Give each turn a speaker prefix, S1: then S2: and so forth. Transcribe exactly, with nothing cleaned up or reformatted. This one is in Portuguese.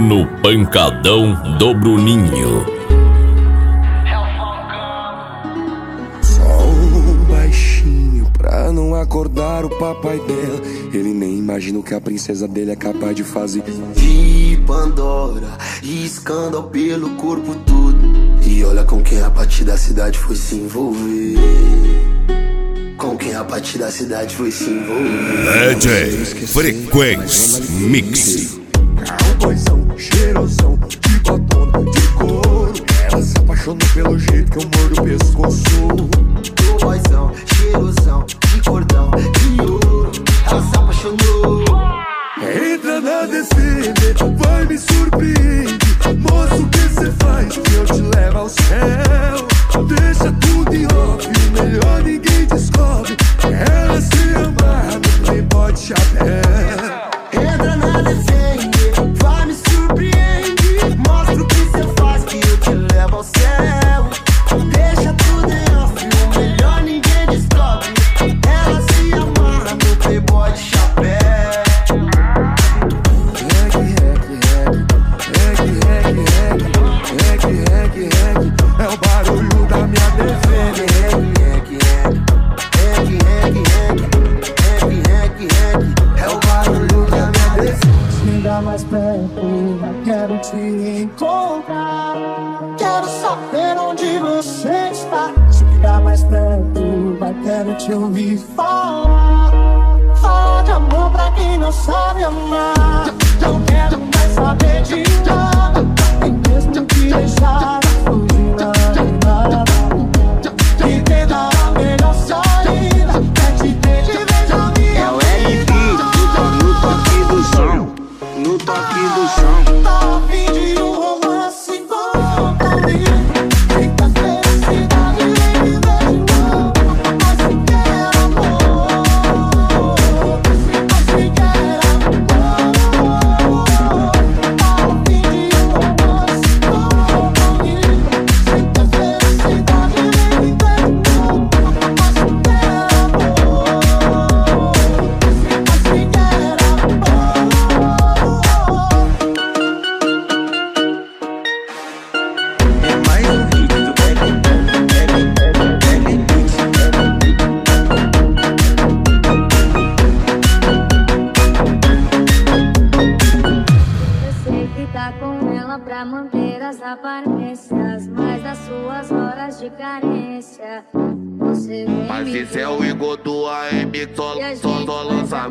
S1: no Pancadão do Bruninho.
S2: Só um baixinho pra não acordar o papai dela. Ele nem imagina o que a princesa dele é capaz de fazer.
S3: E Pandora, e escândalo pelo corpo todo. E olha com quem a partir da cidade foi se envolver. Com quem a partir da cidade foi se envolver.
S1: D J Frequência Mix.
S2: Cowboyzão, cheirosão, de botona, de couro. Ela se apaixonou pelo jeito que eu mordo o pescoço.
S3: Cowboyzão, cheirosão, de cordão, de ouro. Ela se apaixonou.
S2: Entra na D C, vai me surpreende. Moço, o que cê faz que eu te levo ao céu? Deixa tudo em off, o melhor ninguém descobre. Ela se amarra no playboy de chapéu.
S3: Entra na D C, vai me surpreende. Mostra o que cê faz que eu te levo ao céu. Deixa tudo em off, o melhor ninguém descobre. Ela se amarra no playboy de chapéu.
S2: É o barulho da minha D C.
S3: É o barulho da minha D C.
S4: Chega mais perto, quero te encontrar. Quero saber onde você está. Chega mais perto, vai quero te ouvir falar. Fala de amor pra quem não sabe amar. Não quero mais saber de nada, nem mesmo te deixar fugir nada. E tenta a melhor saída, é te ter de vez a minha.
S3: É o L P, no toque do som, no toque do som.
S4: Tá a fim de um romance comigo. Fica felicidade, vem viver de novo. Mas se quer amor, mas se quer amor. Tá a fim de um romance comigo. Fica felicidade, vem viver de novo. Mas se quer amor, mas se quer amor.
S3: É mais um hit do L P,
S5: Eu sei que tá com ela pra manter as aparências, mas das suas horas de carência você vem
S6: Mas
S5: me
S6: esse é o Igor do A M, só,
S5: E a
S6: só,
S5: gente
S6: só
S5: vai
S6: lança